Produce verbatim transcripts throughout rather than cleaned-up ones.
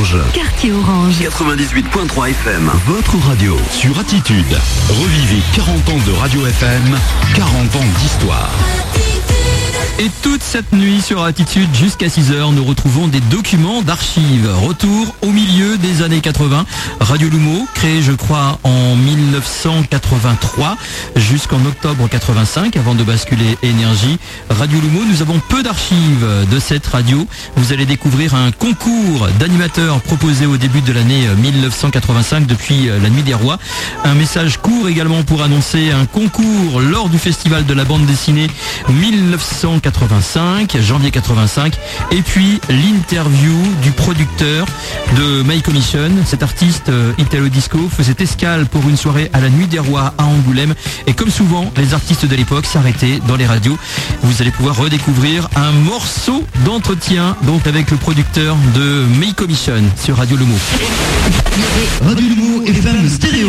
Orange. Quartier Orange. quatre-vingt-dix-huit point trois F M. Votre radio sur Attitude. Revivez quarante ans de radio F M, quarante ans d'histoire. Et toute cette nuit sur Attitude jusqu'à six heures, nous retrouvons des documents d'archives. Retour au milieu des années quatre-vingts. Radio Lumo, créée je crois en mille neuf cent quatre-vingt-trois jusqu'en octobre quatre-vingt-cinq avant de basculer Énergie. Radio Lumo, nous avons peu d'archives de cette radio. Vous allez découvrir un concours d'animateurs proposé au début de l'année mille neuf cent quatre-vingt-cinq depuis la Nuit des Rois. Un message court également pour annoncer un concours lors du festival de la bande dessinée mille neuf cent quatre-vingt-cinq, janvier quatre-vingt-cinq, et puis l'interview du producteur de My Commission. Cet artiste euh, Italo Disco faisait escale pour une soirée à la Nuit des Rois à Angoulême, et comme souvent les artistes de l'époque s'arrêtaient dans les radios. Vous allez pouvoir redécouvrir un morceau d'entretien donc avec le producteur de My Commission sur Radio Lumo. Radio Lumo F M stéréo.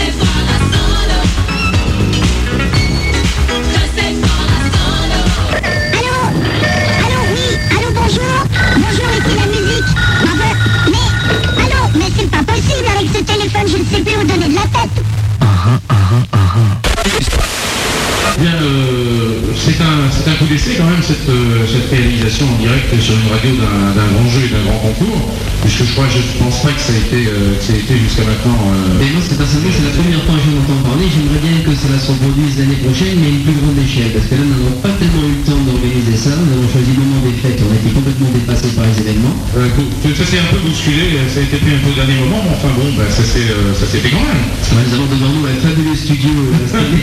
Je ne sais plus où donner de la tête. Uh-huh, uh-huh, uh-huh. Bien, euh, c'est un, c'est un coup d'essai quand même cette, euh, cette réalisation en direct sur une radio d'un, d'un grand jeu et d'un grand concours, puisque je crois, je ne pense pas que ça a été, euh, que ça a été jusqu'à maintenant. Euh... Et moi, c'est personnellement, c'est la première fois que je m'entends parler. J'aimerais bien que cela se reproduise l'année prochaine, mais à une plus grande échelle, parce que là, nous n'avons pas tellement eu le temps d'organiser ça. Nous avons choisi le moment des fêtes, on a été complètement dépassés par les événements. Euh, ça s'est un peu bousculé, ça a été pris un peu au dernier moment, mais enfin bon, bah, ça, s'est, euh, ça s'est fait quand même. Ouais, nous avons devant nous un fabuleux studio installé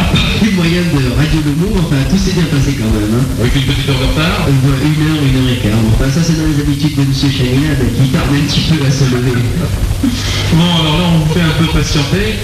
du moyen de Radio Lumo. Enfin, tout s'est bien passé quand même. Hein. Avec une petite heure de retard. Euh, une heure, une heure et quart. Enfin, ça, c'est dans les habitudes de M. Chaminade qui tarde un petit peu à se lever. Bon, alors là, on vous fait un peu patienter.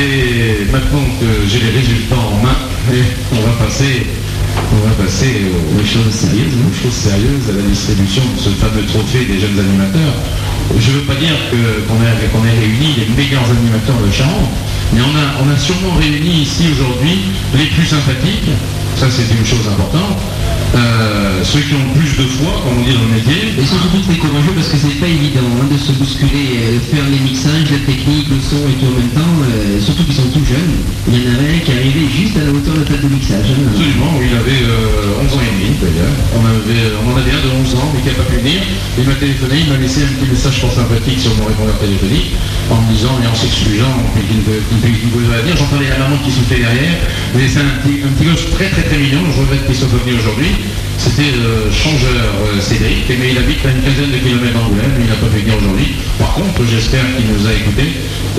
Et maintenant que j'ai les résultats en main, on va passer, on va passer aux, aux choses sérieuses, aux choses sérieuses, à la distribution de ce fameux trophée des jeunes animateurs. Je ne veux pas dire que, qu'on, ait, qu'on ait réuni les meilleurs animateurs de Charente, mais on a, on a sûrement réuni ici aujourd'hui les plus sympathiques, ça c'est une chose importante, euh, ceux qui ont le plus de foi, comme on dit dans le métier. Ils sont surtout très courageux parce que c'est pas évident hein, de se bousculer, euh, faire les mixages, la technique, le son et tout en même temps, euh, surtout qu'ils sont tout jeunes. Il y en avait un qui arrivait juste à la hauteur de la table de mixage. Hein. Absolument, il avait euh, onze ans et demi d'ailleurs. On, avait, on en avait un de onze ans mais qui n'a pas pu venir. Il m'a téléphoné, il m'a laissé un petit message fort sympathique sur mon répondeur téléphonique en me disant et en s'excusant qu'il ne pouvait pas venir. J'entendais la maman qui soufflait derrière. Mais c'est un petit, un petit gosse très très très mignon. Je regrette qu'il soit pas venu aujourd'hui. C'était le changeur euh, Cédric, mais il habite à une quinzaine de kilomètres d'Angoulême, il n'a pas pu venir aujourd'hui. Par contre, j'espère qu'il nous a écoutés.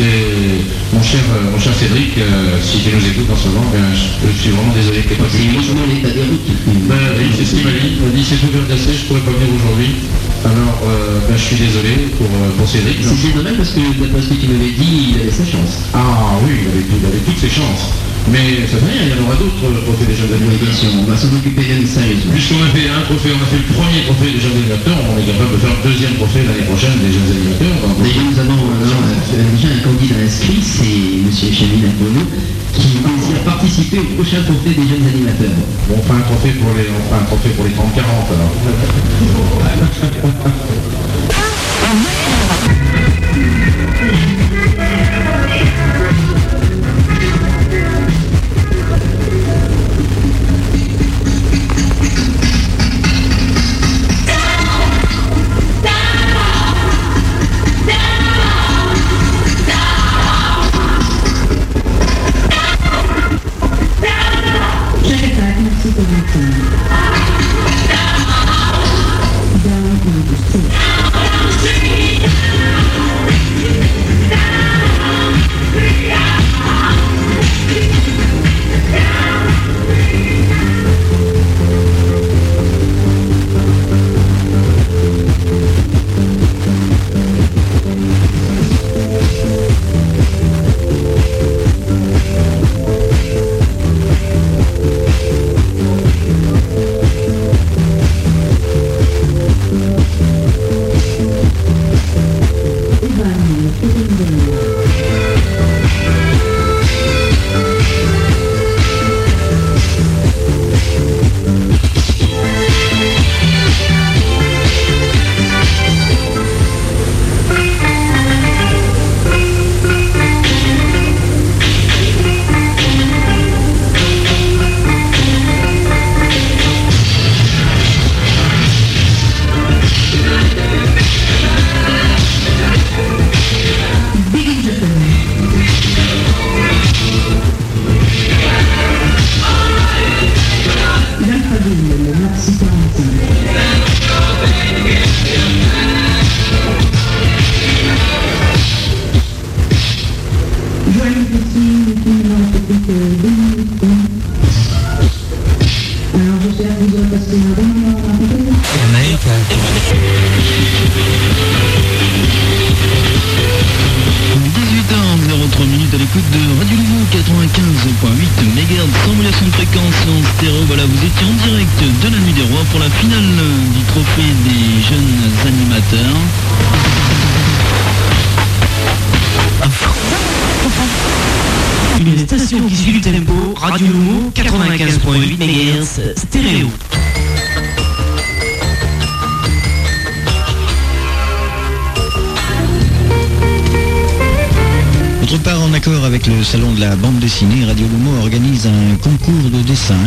Et mon cher, euh, mon cher Cédric, euh, si tu nous écoutes en ce moment, ben, je, je suis vraiment désolé que tu n'aies pas pu venir. C'est vraiment l'état des routes. Ben, oui, c'est ce qu'il m'a dit. Il m'a dit c'est tout bien cassé, je ne pourrais pas venir aujourd'hui. Alors, euh, ben, je suis désolé pour, pour Cédric. C'est dommage parce que d'après ce que tu m'avais dit, il avait sa chance. Ah oui, il avait, il avait toutes ses chances. Mais ça fait rien, il y en aura d'autres trophées des jeunes animateurs. On va s'en occuper même sérieusement. Puisqu'on a fait un trophée, on a fait le premier trophée des jeunes animateurs, on est capable de faire le deuxième trophée l'année prochaine des jeunes animateurs. Déjà, nous avons alors, déjà un candidat inscrit, c'est M. Chaminade Bono, qui désire participer au prochain trophée des jeunes animateurs. Bon, on fera un trophée pour les, on fera un trophée pour les trente quarante alors. Dans le cent fréquences en stéréo. Voilà, vous étiez en direct de la Nuit des Rois pour la finale du trophée des jeunes animateurs. Une station qui suit du tempo, Radio Lumo, quatre-vingt-quinze virgule huit mégahertz, stéréo. Autre part, en accord avec le salon de la bande dessinée, Radio Lumo organise un concours de dessin.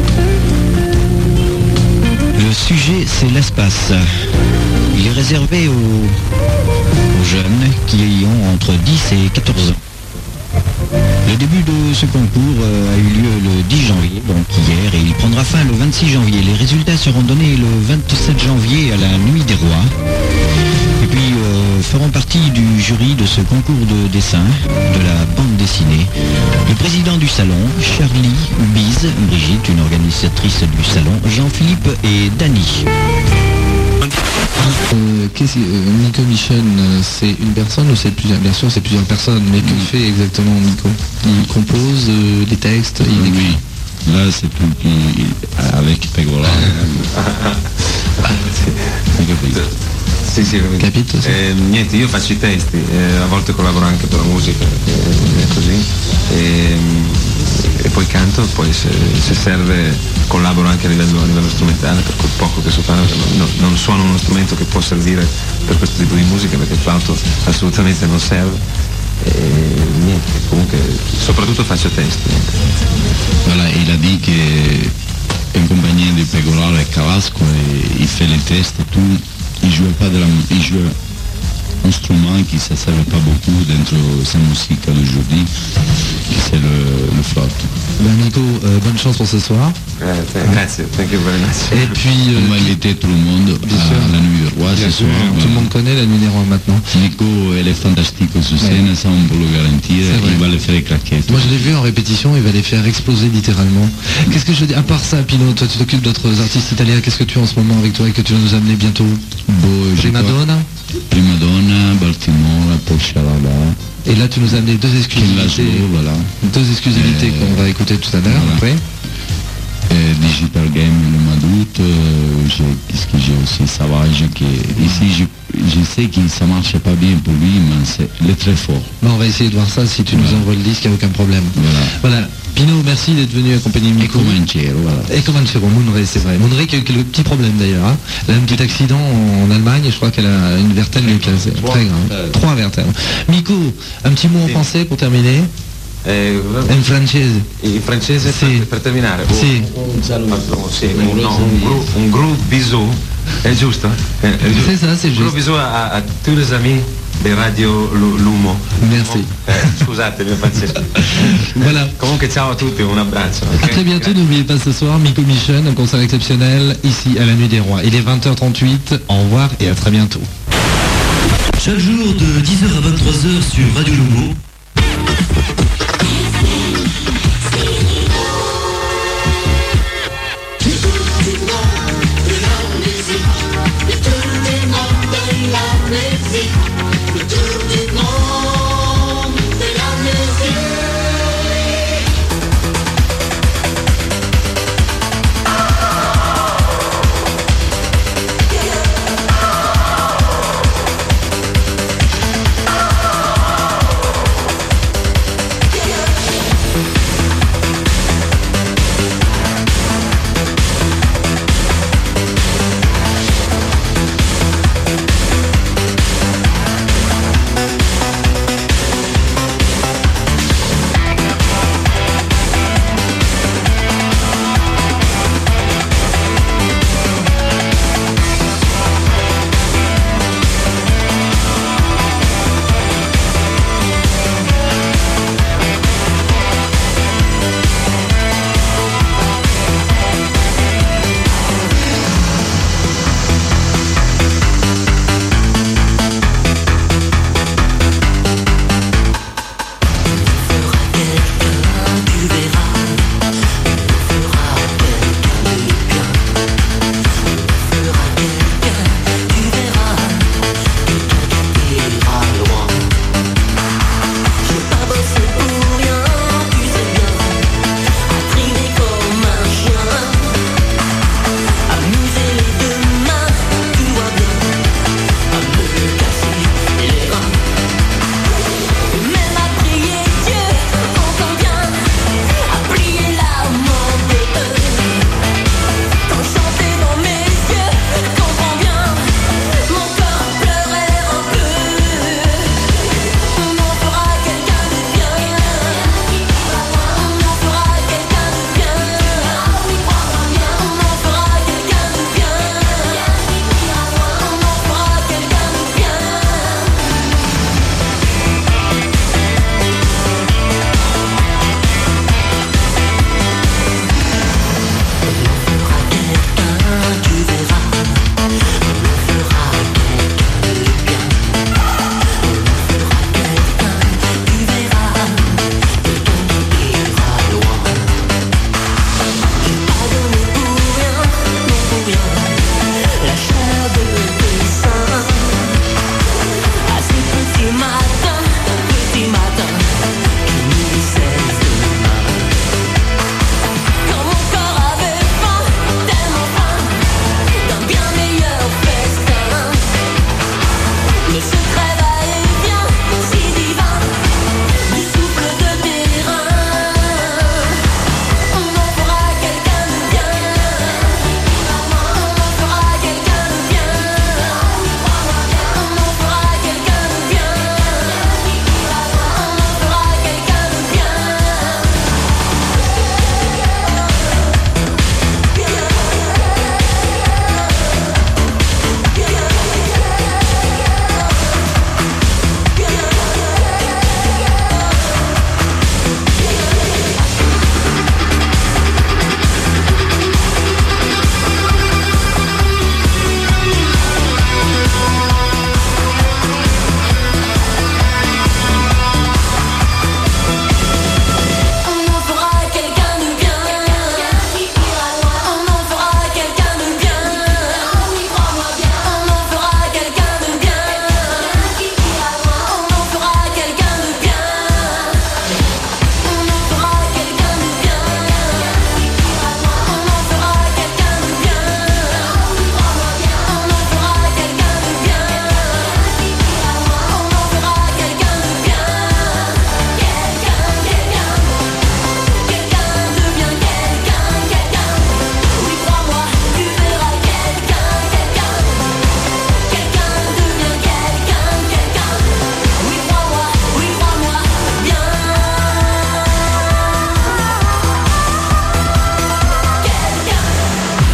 Le sujet, c'est l'espace. Il est réservé aux, aux jeunes qui ont entre dix et quatorze ans. Le début de ce concours euh, a eu lieu le dix janvier, donc hier, et il prendra fin le vingt-six janvier. Les résultats seront donnés le vingt-sept janvier à la Nuit des Rois. Et puis euh, feront partie du jury de ce concours de dessin de la bande dessinée le président du salon, Charlie Bise, Brigitte, une organisatrice du salon, Jean-Philippe et Dany. Euh, qu'est-ce que, euh, Miko Mission, c'est une personne ou c'est plusieurs? Bien sûr, c'est plusieurs personnes, mais que fait exactement Miko? Il compose euh, les textes, il écrit. Oui, là c'est tout qui avec Pegola. Sì, sì, capito? Sì. Eh, niente, io faccio i testi, eh, a volte collaboro anche per la musica, eh, così, e, e poi canto, poi se, se serve collaboro anche a livello, a livello strumentale, per quel poco che so fare, no, non suono uno strumento che può servire per questo tipo di musica, perché il flauto assolutamente non serve, e niente, comunque soprattutto faccio testi. Niente. Voilà, il a dit que en compagnie de Pegola et Carrasco, et il fait les tests et tout. Il jouait pas de la il jouait un instrument qui ne se servait pas beaucoup dentro sa musique d'aujourd'hui, c'est le, le flotte. Ben Nico, euh, bonne chance pour ce soir. Eh, grazie, thank you very much. Et puis, euh, on va inviter tout le monde bien à sûr. la Nuit des Rois ce soir. Tout le monde connaît la Nuit des Rois maintenant. Nico, elle est fantastique sur scène, ouais. Ça on peut le garantir, il va les faire craquer. Moi je l'ai vu en répétition, il va les faire exploser littéralement. Qu'est-ce que je dis? À part ça, Pino, toi tu t'occupes d'autres artistes italiens, qu'est-ce que tu as en ce moment avec toi et que tu vas nous amener bientôt? Bon, Prima Donna Prima Donna, Baltimore, Polcharada. Et là tu nous as amené deux exclusivités, voilà. deux exclusivités euh, qu'on va écouter tout à l'heure. Voilà. Euh, Digital Game le mois d'août, euh, qu'est-ce que j'ai aussi Savage qui est ici, je, je sais que ça marche pas bien pour lui, mais c'est, il est très fort. Bon, on va essayer de voir ça, si tu voilà. nous envoies le disque, il n'y a aucun problème. Voilà. Voilà. Pino, merci d'être venu accompagner Miko. Et Comanchero, voilà. Et Comanchero, Mounray, c'est vrai. Mounray qui a eu quelques petits problèmes d'ailleurs. Hein. Elle a un petit accident en Allemagne et je crois qu'elle a une vertèbre cassée. Très grave. Euh... Trois vertèbres. Miko, un petit mot en français pour terminer. Eh, in francese. In francese sì. per, per terminare. Sì. Un saluto. Sì, un, no, un, gros, un gros bisou. È giusto? È, è giusto. C'est ça, c'est un juste. Un gros bisou à, à tous les amis de Radio Lumo. Merci. Eh, scusate, mio francese. Voilà. Comunque ciao a tutti, un abbraccio. Okay? À très bientôt, n'oubliez pas ce soir, Miko Mission, un concert exceptionnel ici à la Nuit des Rois. Il est vingt heures trente-huit. Au revoir et à très bientôt. Chaque jour de dix heures à vingt-trois heures sur Radio Lumo.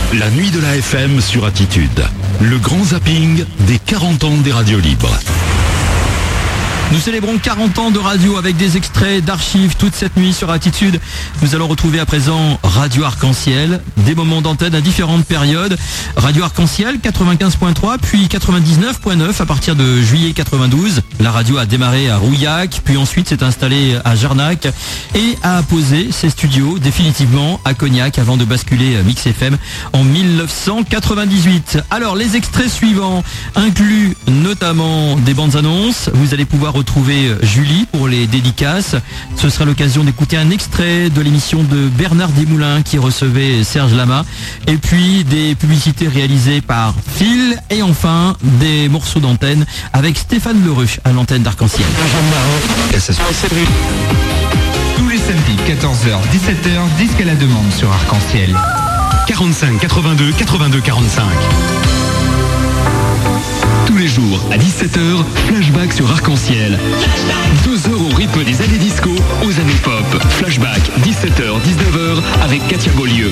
La nuit de la F M sur Attitude. Le grand zapping des quarante ans des radios libres. Nous célébrons quarante ans de radio avec des extraits d'archives toute cette nuit sur Attitude. Nous allons retrouver à présent Radio Arc-en-Ciel, des moments d'antenne à différentes périodes. Radio Arc-en-Ciel quatre-vingt-quinze point trois, puis quatre-vingt-dix-neuf point neuf à partir de juillet quatre-vingt-douze. La radio a démarré à Rouillac, puis ensuite s'est installée à Jarnac et a posé ses studios définitivement à Cognac avant de basculer à Mix F M en mille neuf cent quatre-vingt-dix-huit. Alors les extraits suivants incluent notamment des bandes annonces. Vous allez pouvoir retrouver Julie pour les dédicaces. Ce sera l'occasion d'écouter un extrait de l'émission de Bernard Desmoulins qui recevait Serge Lama. Et puis des publicités réalisées par Phil. Et enfin des morceaux d'antenne avec Stéphane Lereux à l'antenne d'Arc-en-Ciel. Tous les samedis, quatorze heures, dix-sept heures, disque à la demande sur Arc-en-Ciel. quarante-cinq quatre-vingt-deux quatre-vingt-deux quarante-cinq. Tous les jours à dix-sept heures, flashback sur Arc-en-Ciel. Deux heures au rythme des années disco aux années pop. Flashback, dix-sept heures, dix-neuf heures avec Katia Beaulieu.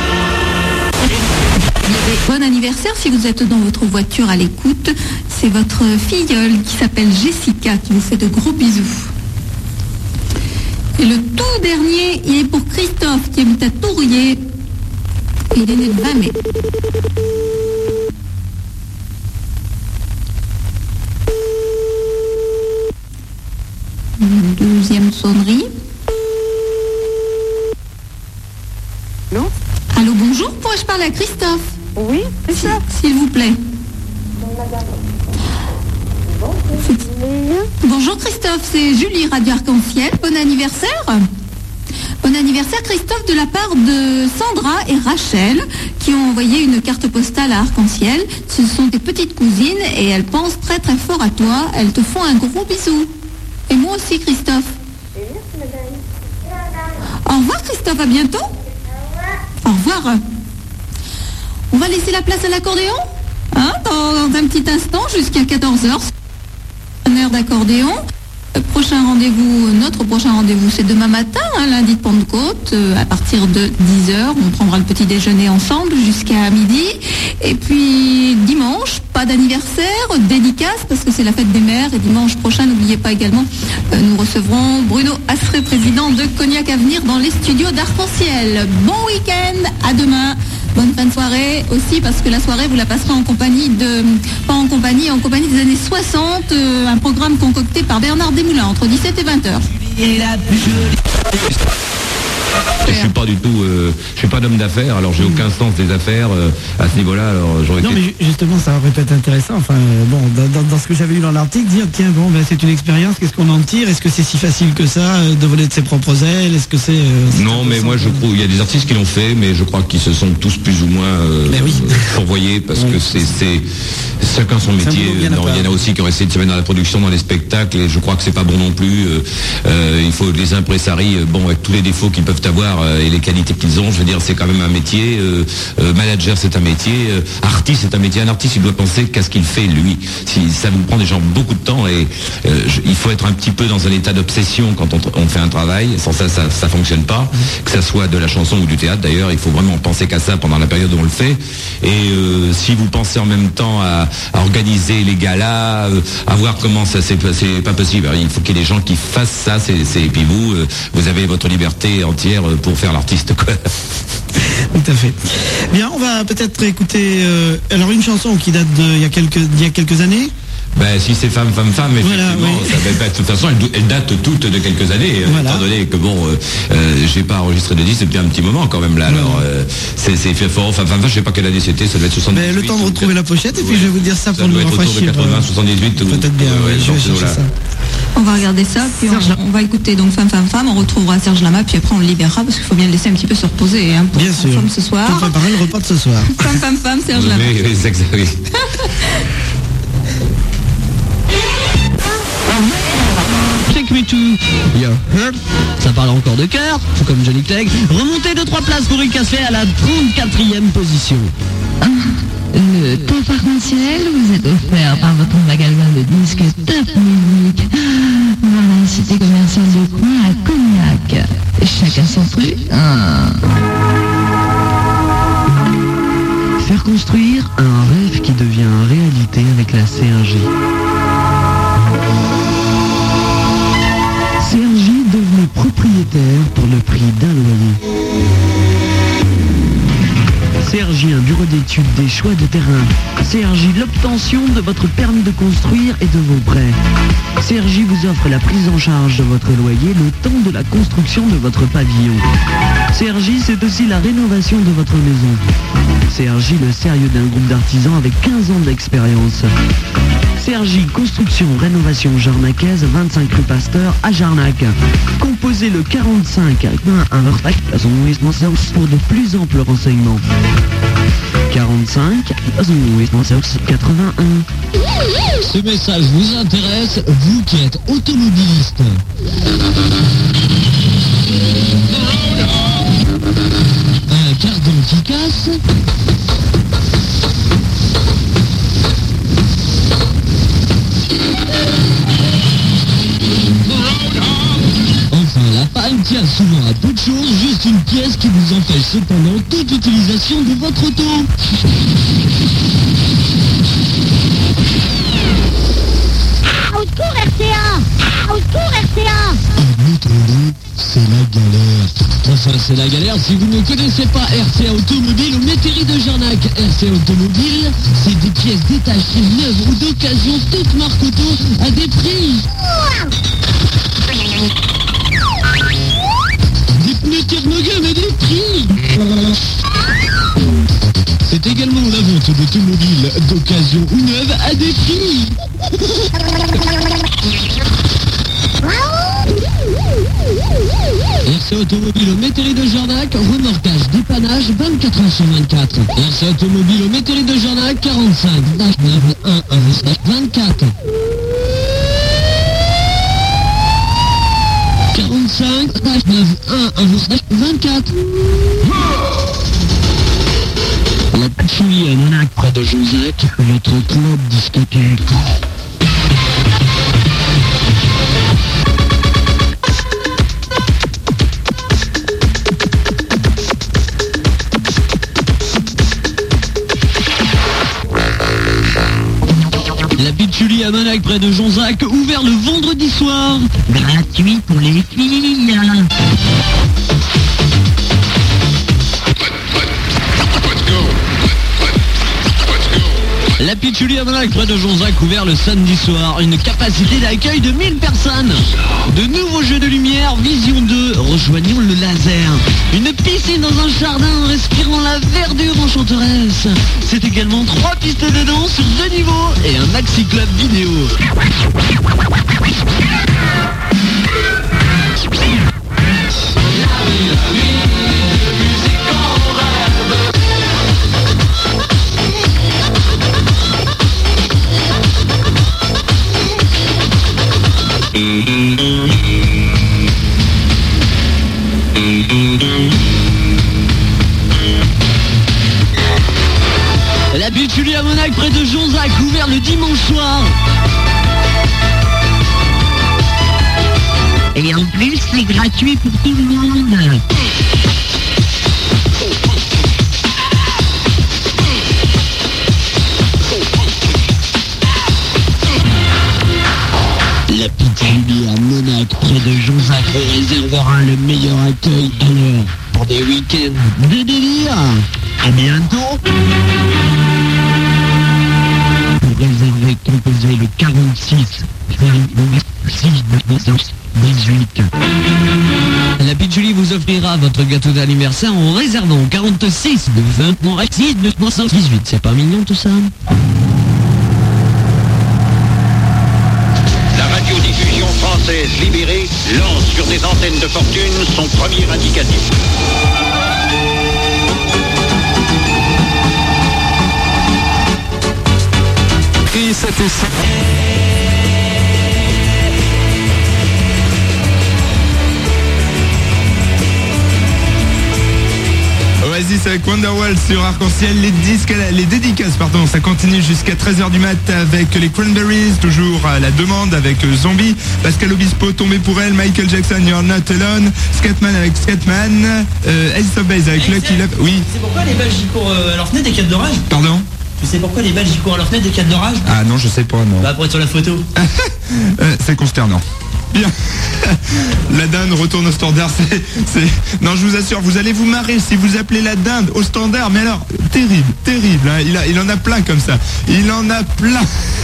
Bon anniversaire si vous êtes dans votre voiture à l'écoute. C'est votre filleule qui s'appelle Jessica qui vous fait de gros bisous. Et le tout dernier, il est pour Christophe qui habite à Tourier. Et il est né le vingt mai. Une deuxième sonnerie. Non. Allô, bonjour, pourrais-je parler à Christophe? Oui, c'est ça. S'il vous plaît. Bonjour Christophe, c'est Julie, Radio Arc-en-Ciel. Bon anniversaire. Bon anniversaire Christophe de la part de Sandra et Rachel qui ont envoyé une carte postale à Arc-en-Ciel. Ce sont tes petites cousines et elles pensent très très fort à toi. Elles te font un gros bisou. Et moi aussi Christophe. Au revoir Christophe, à bientôt. Au revoir. On va laisser la place à l'accordéon hein, dans, dans un petit instant jusqu'à quatorze heures. Un air d'accordéon. Le prochain rendez-vous, notre prochain rendez-vous, c'est demain matin, hein, lundi de Pentecôte, euh, à partir de dix heures. On prendra le petit déjeuner ensemble jusqu'à midi. Et puis dimanche, pas d'anniversaire, dédicace parce que c'est la fête des mères. Et dimanche prochain, n'oubliez pas également, euh, nous recevrons Bruno Asseré, président de Cognac Avenir, dans les studios d'Arc-en-Ciel. Bon week-end, à demain. Bonne fin de soirée aussi parce que la soirée vous la passerez en compagnie de, pas en compagnie, en compagnie des années soixante, euh, un programme concocté par Bernard Desmoulins entre dix-sept et vingt heures. Je suis pas du tout, euh, je suis pas d'homme d'affaires, alors j'ai aucun sens des affaires euh, à ce niveau-là. Alors j'aurais non, été... mais ju- justement, ça aurait peut-être intéressant. Enfin, euh, bon, dans, dans, dans ce que j'avais lu dans l'article, dire tiens, bon, ben c'est une expérience. Qu'est-ce qu'on en tire? Est-ce que c'est si facile que ça euh, de voler de ses propres ailes? Est-ce que c'est euh, c'est Non, mais moi je crois, il y a des artistes qui l'ont fait, mais je crois qu'ils se sont tous plus ou moins euh, oui. euh, fourvoyés parce oui. que c'est, c'est chacun son métier. Non, il y en a aussi qui ont essayé de se mettre dans la production, dans les spectacles, et je crois que c'est pas bon non plus. Euh, euh, il faut les impresaries, euh, bon, avec tous les défauts qu'ils peuvent avoir euh, et les qualités qu'ils ont, je veux dire, c'est quand même un métier. Euh, euh, manager, c'est un métier. Euh, artiste, c'est un métier. Un artiste, il doit penser qu'à ce qu'il fait lui. Si ça vous prend des gens beaucoup de temps, et euh, je, il faut être un petit peu dans un état d'obsession quand on, on fait un travail. Sans ça, ça, ça fonctionne pas. Que ça soit de la chanson ou du théâtre, d'ailleurs, il faut vraiment penser qu'à ça pendant la période où on le fait. Et euh, si vous pensez en même temps à, à organiser les galas, euh, à voir comment ça, c'est, c'est pas possible. Alors, il faut qu'il y ait des gens qui fassent ça. C'est, c'est, et puis vous, euh, vous avez votre liberté entière pour faire l'artiste, quoi. Tout à fait. Bien, on va peut-être écouter euh, alors une chanson qui date de il y a quelques il y a quelques années. Ben, si c'est femme, femme, femme, effectivement, voilà, oui. ça, ben, ben, de toute façon, elle, elle date toutes de quelques années, voilà. Étant donné que bon, euh, euh, j'ai pas enregistré de disque depuis un petit moment quand même là. Voilà. Alors, euh, c'est, c'est fait fort, femme, femme, femme, je sais pas quelle année c'était, ça doit être soixante-dix-huit. Ben, le temps de retrouver la pochette et puis ouais. je vais vous dire ça, ça pour nous rafraîchir. quatre-vingts, soixante-dix-huit, peut-être bien. Ouais, ouais, je vais chercher ça. On va regarder ça, puis on, on va écouter donc Femme, Femme, Femme, on retrouvera Serge Lama, puis après on le libérera parce qu'il faut bien le laisser un petit peu se reposer hein, pour bien sûr. Femme ce soir. Pour préparer le repas de ce soir. Femme, Femme, Femme, Serge Lama. Oui, oui, c'est oui. Take me to your heart. Ça parle encore de cœur, tout comme Johnny Clegg. Remontez de trois places pour Rick Astley à la trente-quatrième position. Ah, le top arc-en-ciel vous est offert par votre magasin de disques Top Music. Voilà, cité commerciale de coin à Cognac. Chacun son truc. Ah. Un rêve qui devient réalité avec la C R J. C R J devenez propriétaire pour le prix d'un loyer. C R J, un bureau d'études des choix de terrain. C R J, l'obtention de votre permis de construire et de vos prêts. C R J vous offre la prise en charge de votre loyer le temps de la construction de votre pavillon. C R J, c'est aussi la rénovation de votre maison. C R J, le sérieux d'un groupe d'artisans avec quinze ans d'expérience. C R J, construction, rénovation jarnacaise, vingt-cinq rue Pasteur à Jarnac. Composez le quarante-cinq pour de plus amples renseignements. quarante-cinq quatre-vingt-un. Ce message vous intéresse, vous qui êtes automobiliste. Un cardan qui casse. Enfin, la panne tient souvent à peu de choses, juste une pièce qui vous empêche cependant toute utilisation de votre auto. Au secours R C A! Au secours R C A! Admettons-le, c'est la galère. Enfin, c'est la galère si vous ne connaissez pas R C A Automobile au métairie de Jarnac. R C A Automobile, c'est des pièces détachées, neuves ou d'occasion, toutes marques auto, à des prix. Des pneus Thermogun, mais des prix. C'est également la vente d'automobiles d'occasion ou neuves à des prix. R C A Automobile au métairie de Jarnac, remorquage, dépannage, vingt-quatre heures sur vingt-quatre. R C A Automobile au métairie de Jarnac, quarante-cinq neuf un vingt-quatre. quarante-cinq neuf un vingt-quatre. La patrouille à Monac près de Josac, votre club discothèque. La Pitchouli à Monac près de Jonzac, ouvert le vendredi soir. Gratuit pour les filles. La Pitchouli à Monac près de Jonzac, ouvert le samedi soir. Une capacité d'accueil de mille personnes. De nouveaux jeux de lumière, Vision deux, rejoignons le laser. Une piscine dans un jardin en respirant la verdure enchanteresse. C'est également trois pistes de danse sur deux niveaux et un maxi club vidéo. La Pitchouli à Monac près de Jonzac, ouvert le dimanche soir. Et en plus, c'est gratuit pour tout le monde. La Pitchouli à Monac près de Jonzac réservera le meilleur accueil à l'heure pour des week-ends de délire. À bientôt. Pour réserver, composez le quarante-six dix-huit. La Pitchouli vous offrira votre gâteau d'anniversaire en réservant au quarante-six vingt-six dix-huit. C'est pas mignon tout ça? La radiodiffusion française libérée lance sur des antennes de fortune son premier indicatif. Et c'était ça. Oasis avec Wonderwall sur Arc-en-Ciel, les disques, les dédicaces, pardon, ça continue jusqu'à treize heures du mat avec les Cranberries, toujours à la demande avec Zombie, Pascal Obispo, Tombé pour elle, Michael Jackson, You're Not Alone, Scatman avec Scatman, euh, Ace of Base avec Lucky Love, oui. C'est pourquoi les Belges pour euh, leur fenêtre des quêtes d'orage? Pardon? Tu sais pourquoi les Belges ils courent à leur fenêtre dès qu'il y a de l'orage? Ah non, je sais pas, non. Bah pour être sur la photo. Euh, c'est consternant. Bien. La dinde retourne au standard, c'est, c'est... Non, je vous assure, vous allez vous marrer si vous appelez la dinde au standard. Mais alors, terrible, terrible. Hein. Il, a, il en a plein comme ça. Il en a plein.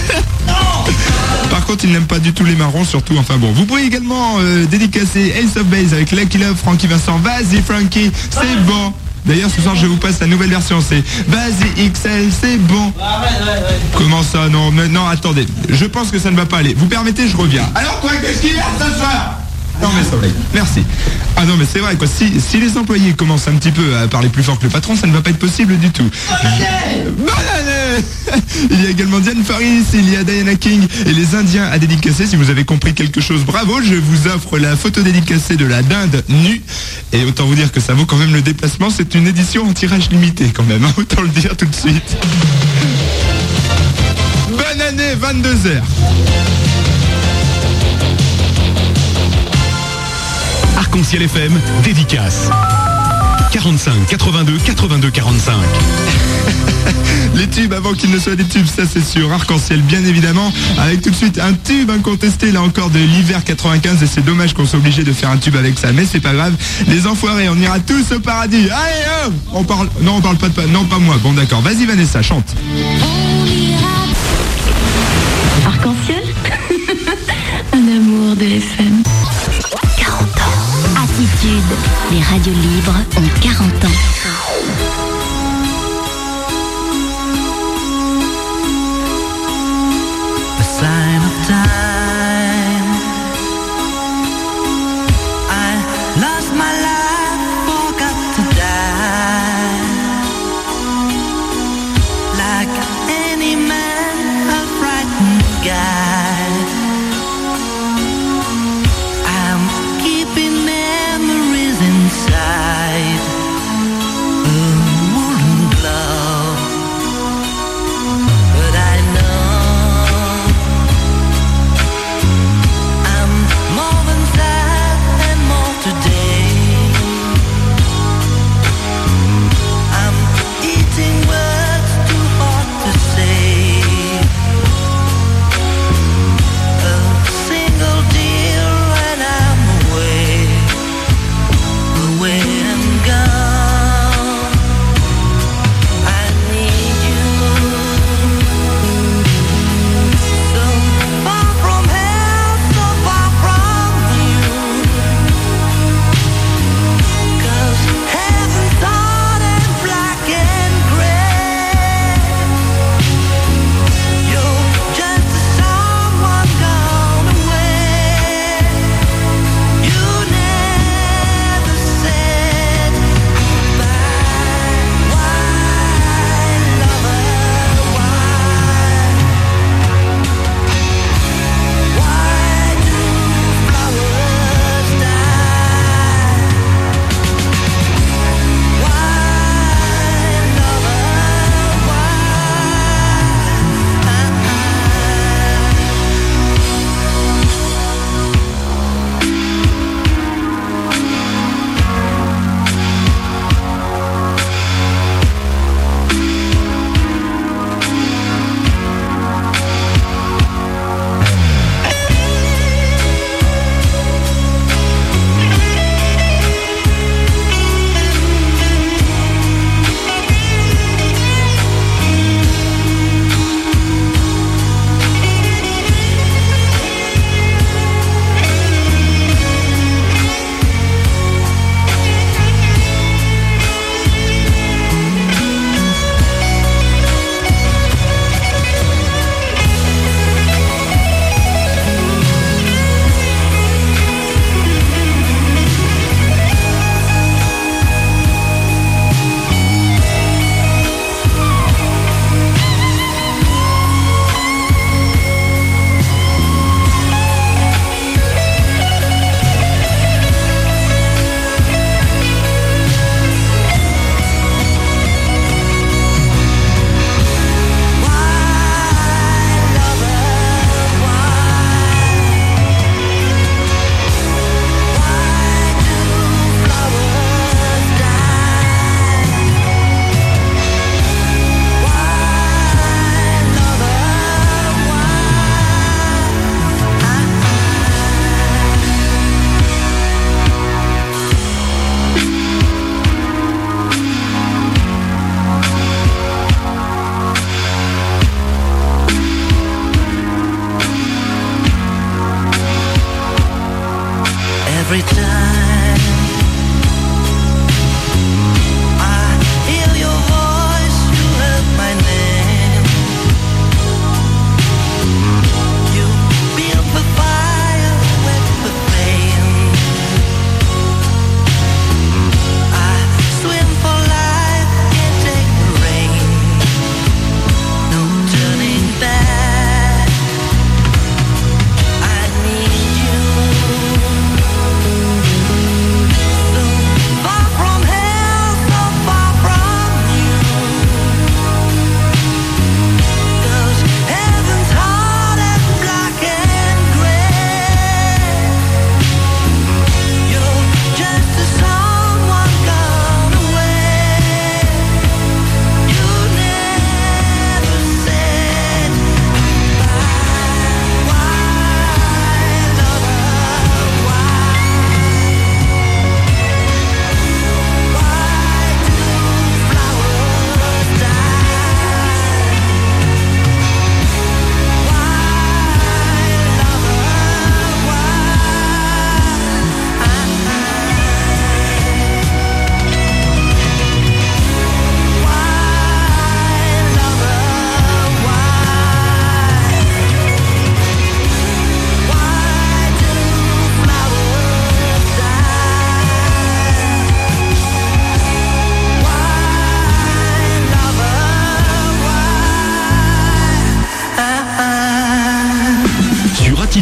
Par contre, il n'aime pas du tout les marrons, surtout. Enfin bon, vous pouvez également euh, dédicacer Ace of Base avec Lucky Love, Frankie Vincent. Vas-y, Frankie, c'est bon. D'ailleurs, ce soir, je vous passe la nouvelle version. C'est Vas-y X L, c'est bon. Ah ouais, ouais, ouais. Comment ça? Non, mais non, attendez. Je pense que ça ne va pas aller. Vous permettez, je reviens. Alors toi, qu'est-ce qu'il y a ce soir? Non mais Soleil, merci. Ah non mais c'est vrai quoi, si, si les employés commencent un petit peu à parler plus fort que le patron, ça ne va pas être possible du tout. Bonne année. Il y a également Diane Faris, il y a Diana King et les Indiens à dédicacer. Si vous avez compris quelque chose, bravo, je vous offre la photo dédicacée de la dinde nue. Et autant vous dire que ça vaut quand même le déplacement, c'est une édition en tirage limité quand même, hein, autant le dire tout de suite. Bonne année, vingt-deux heures. Arc-en-ciel F M, dédicace. quarante-cinq quatre-vingt-deux quatre-vingt-deux quarante-cinq. Les tubes avant qu'ils ne soient des tubes, ça c'est sûr. Arc-en-ciel bien évidemment, avec tout de suite un tube incontesté là encore de l'hiver quatre-vingt-quinze. Et c'est dommage qu'on soit obligé de faire un tube avec ça, mais c'est pas grave. Les enfoirés, on ira tous au paradis. Allez hop, on parle, non on parle pas de, non pas moi. Bon d'accord, vas-y Vanessa, chante. Arc-en-ciel. Un amour de F M. quarante ans. Attitude. Les radios libres ont quarante ans. A sign of time. I lost my life, forgot to die. Like any man, a frightened guy. I'm keeping memories inside. Oh.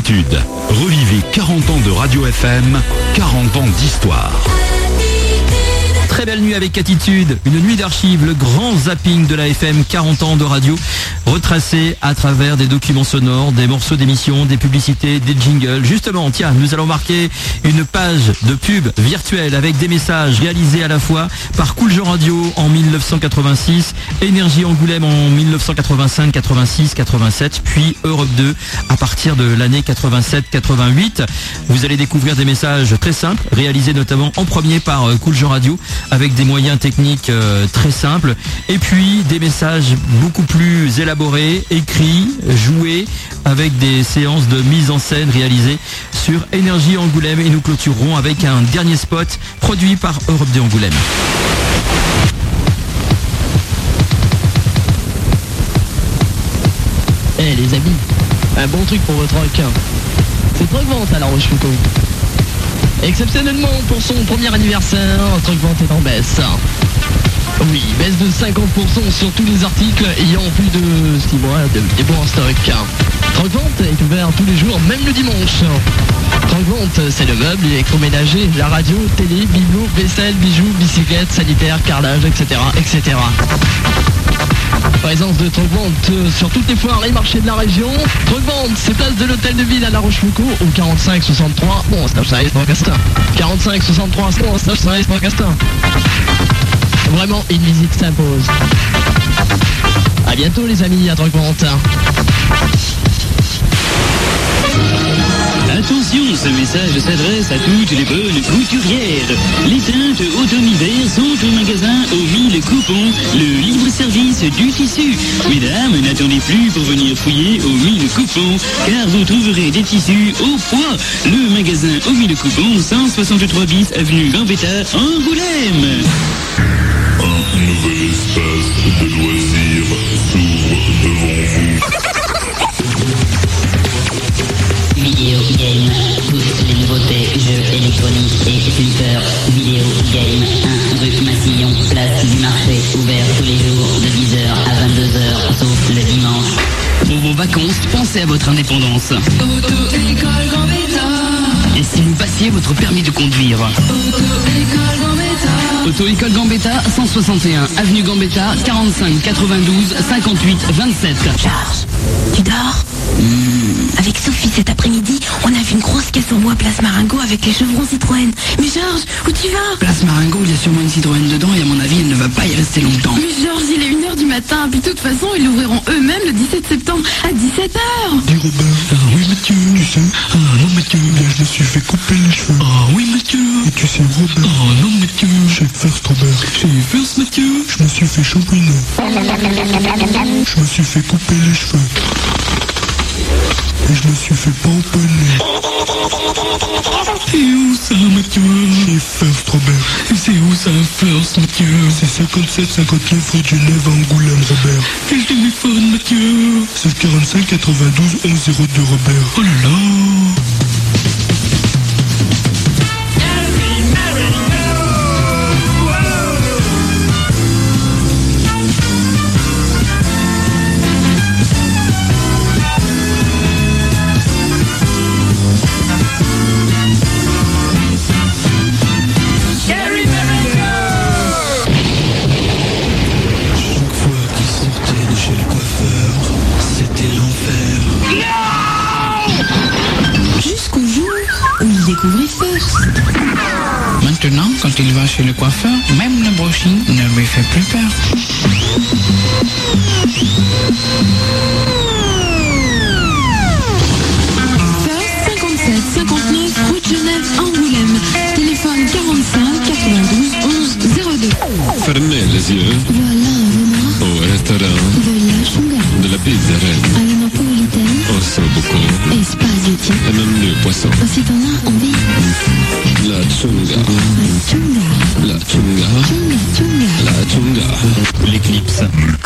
Attitude. Revivez quarante ans de Radio F M, quarante ans d'histoire. Très belle nuit avec Attitude, une nuit d'archives, le grand zapping de la F M, quarante ans de radio, retracé à travers des documents sonores, des morceaux d'émissions, des publicités, des jingles. Justement, tiens, nous allons marquer une page de pub virtuelle avec des messages réalisés à la fois par Cool Jean Radio en mille neuf cent quatre-vingt-six, Énergie Angoulême en mille neuf cent quatre-vingt-cinq, quatre-vingt-six, quatre-vingt-sept, puis Europe deux à partir de l'année quatre-vingt-sept quatre-vingt-huit. Vous allez découvrir des messages très simples, réalisés notamment en premier par Cool Jean Radio, avec des moyens techniques euh, très simples, et puis des messages beaucoup plus élaborés, écrits, joués, avec des séances de mise en scène réalisées sur Énergie Angoulême, et nous clôturerons avec un dernier spot produit par Europe deux Angoulême. Eh hey, les amis, un bon truc pour votre rock. C'est Truck Vente à La Rochefoucauld. Exceptionnellement pour son premier anniversaire, Truck Vente est en baisse. Oui, baisse de cinquante pour cent sur tous les articles ayant plus de six mois de dépôt en stock. Truck Vente est ouvert tous les jours, même le dimanche. Truck Vente, c'est le meuble, l'électroménager, la radio, télé, bibelot, vaisselle, bijoux, bicyclette, sanitaire, carrelage, et cetera, et cetera. Présence de Truck Vente sur toutes les foires et marchés de la région. Truck Vente, c'est place de l'hôtel de ville à La Rochefoucauld au quarante-cinq soixante-trois. Bon, stage service pour Castin. quarante-cinq soixante-trois, bon, stage service pour Castin. Vraiment, une visite s'impose. A bientôt les amis à Truck Vente. Attention, ce message s'adresse à toutes les bonnes couturières. Les teintes automne-hiver sont au magasin aux mille coupons, le libre-service du tissu. Mesdames, n'attendez plus pour venir fouiller aux mille coupons, car vous trouverez des tissus au poids. Le magasin aux mille coupons, cent soixante-trois bis avenue Gambetta, Angoulême. Un nouvel espace de loisirs s'ouvre devant vous. Vidéo game, toutes les nouveautés, jeux électroniques et flipper. Vidéo game, un rue Massillon, place du marché, ouvert tous les jours de dix heures à vingt-deux heures, sauf le dimanche. Pour vos vacances, pensez à votre indépendance. Auto-école Gambetta. Et si vous passiez votre permis de conduire? Auto-école Gambetta. Auto-école Gambetta, cent soixante et un avenue Gambetta, quarante-cinq quatre-vingt-douze cinquante-huit vingt-sept. Georges, tu dors? Mmh. Avec Sophie cet après-midi, on a vu une grosse caisse en bois place Maringo avec les chevrons Citroën. Mais Georges, où tu vas? Place Maringo, il y a sûrement une Citroën dedans et à mon avis, elle ne va pas y rester longtemps. Mais Georges, il est une heure du matin, puis de toute façon, ils l'ouvriront eux-mêmes le dix-sept septembre à dix-sept heures. Dis Robert, ah oui Mathieu, tu sais? Ah non Mathieu, là je me suis fait couper les cheveux. Ah oui Mathieu. Et tu sais Robert? Ah non Mathieu. Chez First Robert. Chez First Mathieu. Je me suis fait champignon. Je me suis fait couper les cheveux. Et je me suis fait pamponner. Et où ça Mathieu? Chez First Robert. Et c'est où ça First Mathieu? C'est cinquante-sept cinquante-neuf rue du Neve Angoulême Robert. Quel téléphone Mathieu? C'est quarante-cinq quatre-vingt-douze onze zéro deux Robert. Oh là là. Maintenant, quand il va chez le coiffeur, même le brushing ne lui fait plus peur. cinquante-sept cinquante-neuf rue de Genève Angoulême. Téléphone quarante-cinq quatre-vingt-douze onze zéro deux. Fermez les yeux. Voilà un remarque Au restaurant. de la chunga. De la pizzeria. À la napolitaine. Au sobuco. Espace asiatique. Et même le poisson. Si t'en as envie. La chunga. Chunga. La chunga. Chunga, chunga. La chunga. L'éclipse.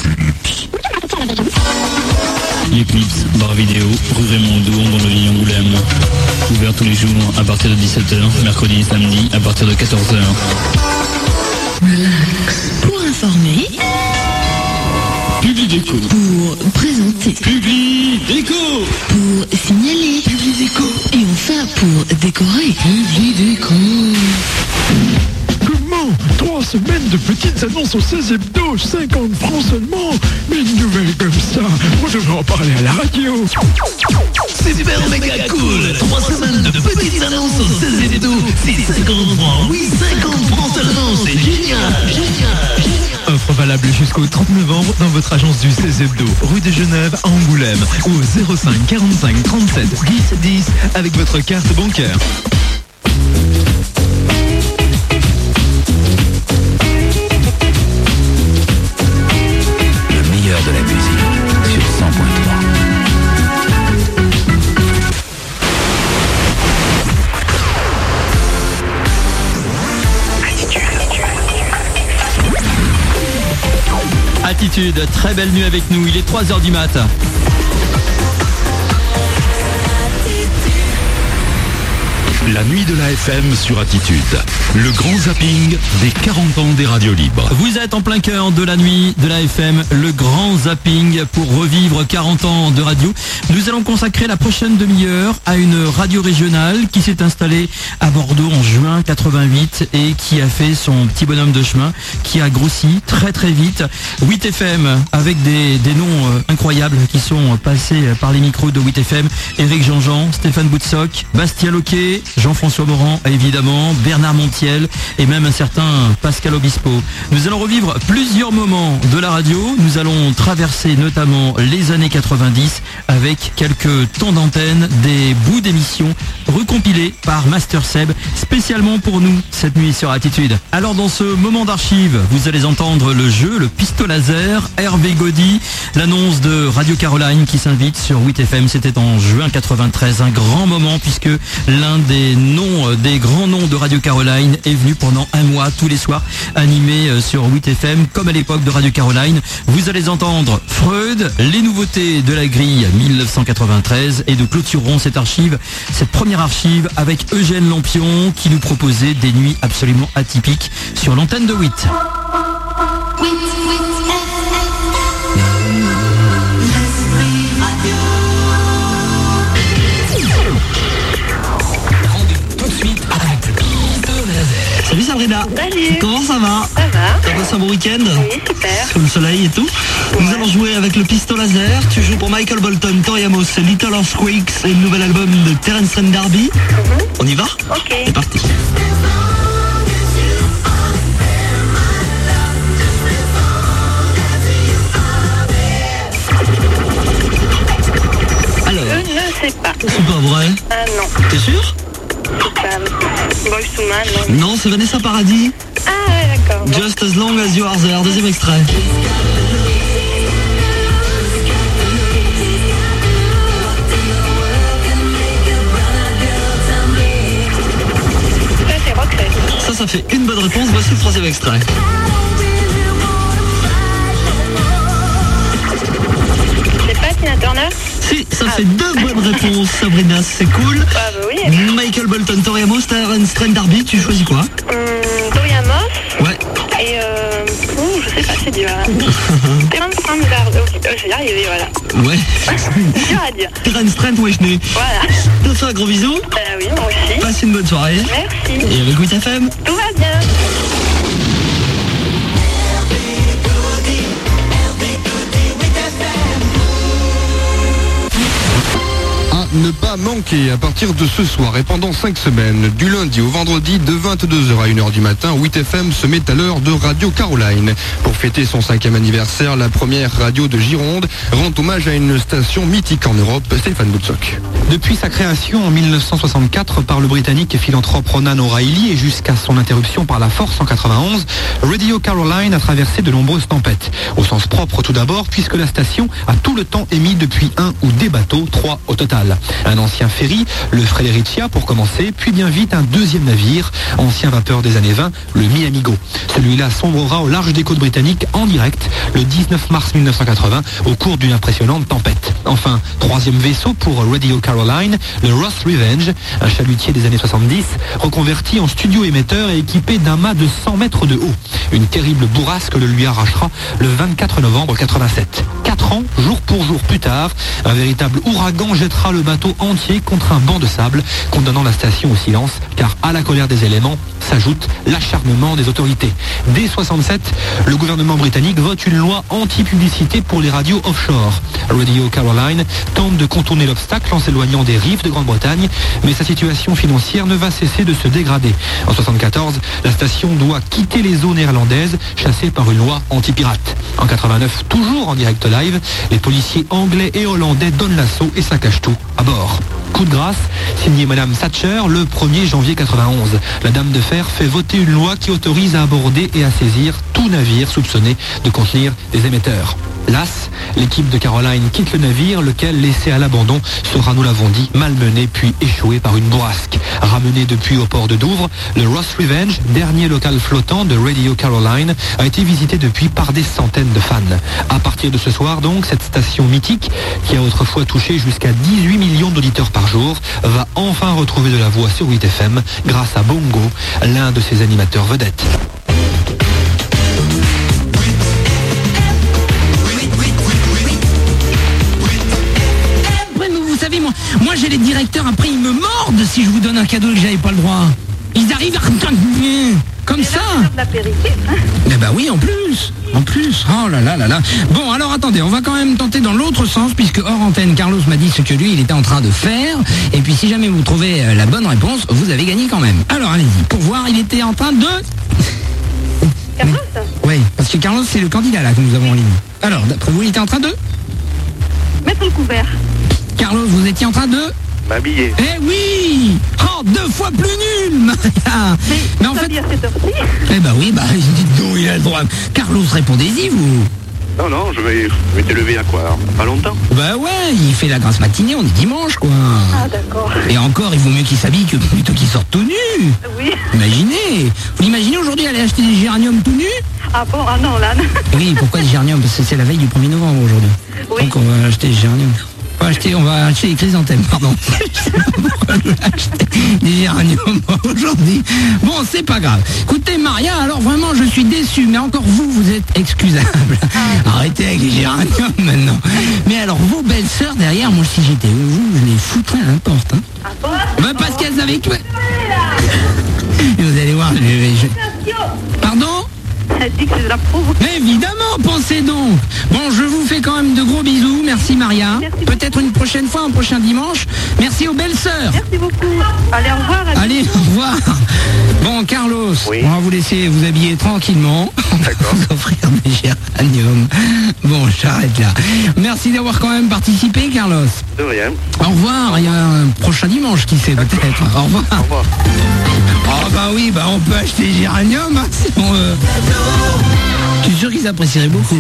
L'éclipse, bar vidéo, rue Raymond Dour dans le Vigne Angoulême. Ouvert tous les jours à partir de dix-sept heures, mercredi et samedi à partir de quatorze heures. Relax. Pour informer. Publi Déco. Pour présenter. Publi Déco. Pour signaler. Publi Déco. pour décorer. Déco. Comment? Trois semaines de petites annonces au seize hebdo, cinquante francs seulement. Mais une nouvelle comme ça, on devrait en parler à la radio. C'est super méga cool. Trois semaines de petites annonces au seize hebdo, c'est cinquante francs. Oui, cinquante francs seulement, c'est génial, génial, génial. Offre valable jusqu'au trente novembre dans votre agence du seize hebdo, rue de Genève à Angoulême ou au zéro cinq quarante-cinq trente-sept dix dix avec votre carte bancaire. Le meilleur de la musique sur cent point trois. Attitude, très belle nuit avec nous, il est trois heures du mat. La nuit de la F M sur Attitude. Le grand zapping des quarante ans des radios libres. Vous êtes en plein cœur de la nuit de la F M, le grand zapping pour revivre quarante ans de radio. Nous allons consacrer la prochaine demi-heure à une radio régionale qui s'est installée à Bordeaux en juin quatre-vingt-huit et qui a fait son petit bonhomme de chemin, qui a grossi très très vite. huit F M avec des, des noms euh, incroyables qui sont passés par les micros de huit F M. Éric Jean-Jean, Stéphane Boutsock, Bastien Loquet, Jean-François Morand, évidemment, Bernard Montiel et même un certain Pascal Obispo. Nous allons revivre plusieurs moments de la radio. Nous allons traverser notamment les années quatre-vingt-dix avec quelques temps d'antenne, des bouts d'émissions recompilés par Master Seb spécialement pour nous cette nuit sur Attitude. Alors dans ce moment d'archive, vous allez entendre le jeu, le pistolet laser, Hervé Gaudy, l'annonce de Radio Caroline qui s'invite sur huit F M. C'était en juin quatre-vingt-treize, un grand moment puisque l'un des noms, des grands noms de Radio Caroline est venu pendant un mois tous les soirs animé sur huit F M comme à l'époque de Radio Caroline. Vous allez entendre Freud, les nouveautés de la grille mille neuf cent quatre-vingt-treize et nous clôturerons cette archive, cette première archive avec Eugène Lampion qui nous proposait des nuits absolument atypiques sur l'antenne de huit. Salut Sabrina. Salut. Comment ça va? Ça va. T'as passé un bon week-end? Oui, super. Sous le soleil et tout. Ouais. Nous allons jouer avec le pistolet laser. Tu joues pour Michael Bolton, Tori Amos, Little Earthquakes et le nouvel album de Terence Trent D'Arby. Mm-hmm. On y va? Ok. C'est parti. Alors. Je ne sais pas. C'est pas vrai? Ah non. T'es sûr? C'est pas Boyz two Men, non. Non, c'est Vanessa Paradis. Ah ouais, d'accord. Bon. Just as long as you are there. Deuxième extrait. Ça, c'est Roxette. Ça, ça fait une bonne réponse. Voici le troisième extrait. C'est pas Tina Turner? Si, ça ah. fait deux bonnes réponses, Sabrina, c'est cool. Ah bah oui. Michael Bolton, Tori Amos, Terence Trent D'Arby, tu choisis quoi? hum, Tori Amos. Ouais. Et euh... Ouh, je sais pas, c'est dur. Terence Trent D'Arby. Oh, je vais y arriver, voilà. Ouais. C'est dur à dire. Terence Trent Weshne. Voilà. Je te fais un gros bisou. Bah oui, moi aussi. Passe une bonne soirée. Merci. Et avec huit F M. Tout va bien. Ne pas manquer à partir de ce soir et pendant cinq semaines, du lundi au vendredi de vingt-deux heures à une heure du matin, huit F M se met à l'heure de Radio Caroline. Pour fêter son cinquième anniversaire, la première radio de Gironde rend hommage à une station mythique en Europe, Stéphane Boutsock. Depuis sa création en mille neuf cent soixante-quatre par le britannique et philanthrope Ronan O'Reilly et jusqu'à son interruption par la Force en quatre-vingt-onze, Radio Caroline a traversé de nombreuses tempêtes. Au sens propre tout d'abord, puisque la station a tout le temps émis depuis un ou des bateaux, trois au total. Un ancien ferry, le Fredericia pour commencer, puis bien vite un deuxième navire, ancien vapeur des années vingt, le Miamigo. Celui-là sombrera au large des côtes britanniques en direct le dix-neuf mars mille neuf cent quatre-vingts au cours d'une impressionnante tempête. Enfin, troisième vaisseau pour Radio Caroline, le Ross Revenge, un chalutier des années soixante-dix, reconverti en studio émetteur et équipé d'un mât de cent mètres de haut. Une terrible bourrasque le lui arrachera le vingt-quatre novembre quatre-vingt-sept. Quatre ans, jour pour jour plus tard, un véritable ouragan jettera le bateau entier contre un banc de sable, condamnant la station au silence, car à la colère des éléments s'ajoute l'acharnement des autorités. Dès soixante-sept, le gouvernement britannique vote une loi anti-publicité pour les radios offshore. Radio Caroline tente de contourner l'obstacle en s'éloignant des rives de Grande-Bretagne, mais sa situation financière ne va cesser de se dégrader. En soixante-quatorze, la station doit quitter les eaux néerlandaises, chassée par une loi anti-pirate. En quatre-vingt-neuf, toujours en direct live, les policiers anglais et hollandais donnent l'assaut et saccagent tout à bord. Coup de grâce, signé Madame Thatcher le premier janvier quatre-vingt-onze. La Dame de Fer fait voter une loi qui autorise à aborder et à saisir tout navire soupçonné de contenir des émetteurs. Las, l'équipe de Caroline quitte le navire, lequel, laissé à l'abandon, sera, nous l'avons dit, malmené puis échoué par une bourrasque. Ramené depuis au port de Douvres, le Ross Revenge, dernier local flottant de Radio Caroline, a été visité depuis par des centaines de fans. À partir de ce soir donc, cette station mythique, qui a autrefois touché jusqu'à dix-huit millions d'auditeurs par jour, va enfin retrouver de la voix sur huit F M grâce à Bongo, l'un de ses animateurs vedettes. Moi, moi j'ai les directeurs, après ils me mordent si je vous donne un cadeau que j'avais pas le droit. Ils arrivent à comme ça. Eh bah oui, en plus, en plus. Oh là là là là. Bon, alors attendez, on va quand même tenter dans l'autre sens, puisque hors antenne, Carlos m'a dit ce que lui, il était en train de faire. Et puis si jamais vous trouvez la bonne réponse, vous avez gagné quand même. Alors allez-y, pour voir, il était en train de... Carlos ? Oui, parce que Carlos, c'est le candidat là que nous avons en ligne. Alors, d'après vous, il était en train de... Mettre le couvert. Carlos, vous étiez en train de... M'habiller. Eh oui. Oh, deux fois plus nul, Maria. Mais, Mais en fait... à cette heure-ci. Eh ben oui, bah dites donc, il a le droit. Carlos, répondez-y, vous. Non, non, je vais, je vais te lever à quoi? Pas longtemps. Bah ouais, il fait la grasse matinée, on est dimanche, quoi. Ah, d'accord. Et encore, il vaut mieux qu'il s'habille que plutôt qu'il sorte tout nu. Oui. Imaginez. Vous l'imaginez aujourd'hui aller acheter des géraniums tout nus? Ah bon, ah non, là. Oui, pourquoi des géraniums? Parce que c'est la veille du premier novembre aujourd'hui. Oui. Donc on va acheter des géraniums. On va acheter, on va acheter les chrysanthèmes, pardon. Je sais pas pourquoi je vais acheter des géraniums aujourd'hui. Bon, c'est pas grave. Écoutez, Maria, alors vraiment, je suis déçu, mais encore vous, vous êtes excusable. Arrêtez avec les géraniums maintenant. Mais alors, vos belles-sœurs derrière, moi, si j'étais vous, je les foutrais à la porte. Hein. Ah bon? Bah, parce qu'elles avaient... Vous allez voir, je... je... Pardon? Elle dit que c'est de la provo. Évidemment, pensez donc. Bon, je vous fais quand même de gros bisous. Merci Maria. Peut-être une prochaine fois, un prochain dimanche. Merci aux belles sœurs. Merci beaucoup. Allez, au revoir. Allez, au revoir. Bon, Carlos, oui. On va vous laisser vous habiller tranquillement. On va vous offrir des géraniums. Bon, j'arrête là. Merci d'avoir quand même participé, Carlos. De rien. Au revoir. Il y a un prochain dimanche, qui sait peut-être. Au revoir. Au revoir. Oh bah oui, bah on peut acheter des géraniums. Hein, sinon, euh... je suis sûr qu'ils apprécieraient beaucoup.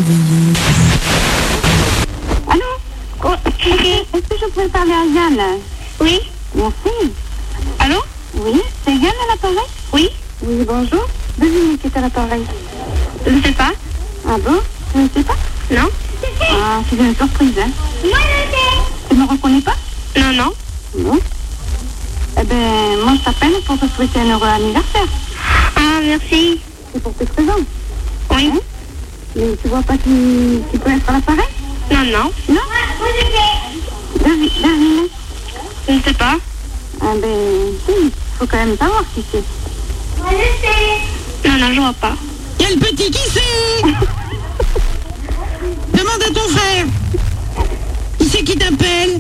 Allô? Oh, est-ce que je pourrais parler à Yann? Oui. Merci. Allô? Oui, c'est Yann à l'appareil? Oui. Oui, bonjour. Devinez qui est à l'appareil. Je ne sais pas. Ah bon? Je ne sais pas? Non. Ah, c'est une surprise, hein? Moi, je sais. Tu me reconnais pas? Non, non. Non. Eh ben, moi je t'appelle pour te souhaiter un heureux anniversaire. Ah, merci. C'est pour tes présents. Oui. Hein? Mais tu vois pas qui, qui peut être à l'appareil? Non, non. Non? Devine. Devine. Je ne sais pas. Ah ben, si. Faut quand même savoir qui c'est. Moi je sais. Non, non, je vois pas. Il y a le petit qui c'est. Demande à ton frère. Qui c'est qui t'appelle?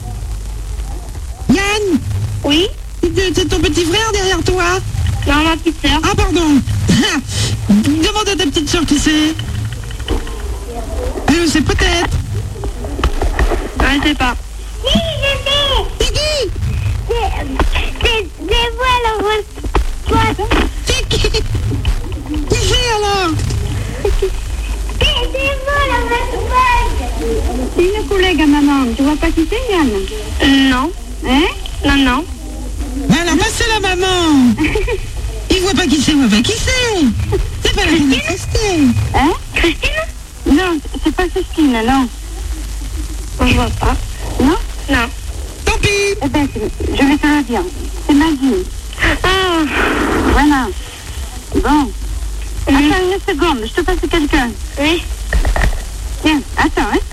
Yann? Oui. C'est ton petit frère derrière toi? Non, ma petite sœur. Ah, pardon. Demande à ta petite sœur qui c'est. Elle le sait peut-être. Ouais, je sais pas. Oui, je sais. C'est qui? C'est vous alors. Quoi? C'est qui? Qui c'est alors? C'est vous alors. C'est une collègue à maman. Tu vois pas qui c'est, Yann? Non. Hein? Non, non. Mais alors, bah, c'est la maman. Il voit pas qui c'est, il voit pas qui c'est. C'est pas la reine de Christine. Hein? Christine? Non, c'est pas Christine, non. Je vois pas. Non? Non. Tant pis. Eh ben, je vais te le dire. C'est Maggie. Ah. Voilà. Bon. À Attends une seconde, je te passe quelqu'un. Oui. Tiens, attends, hein.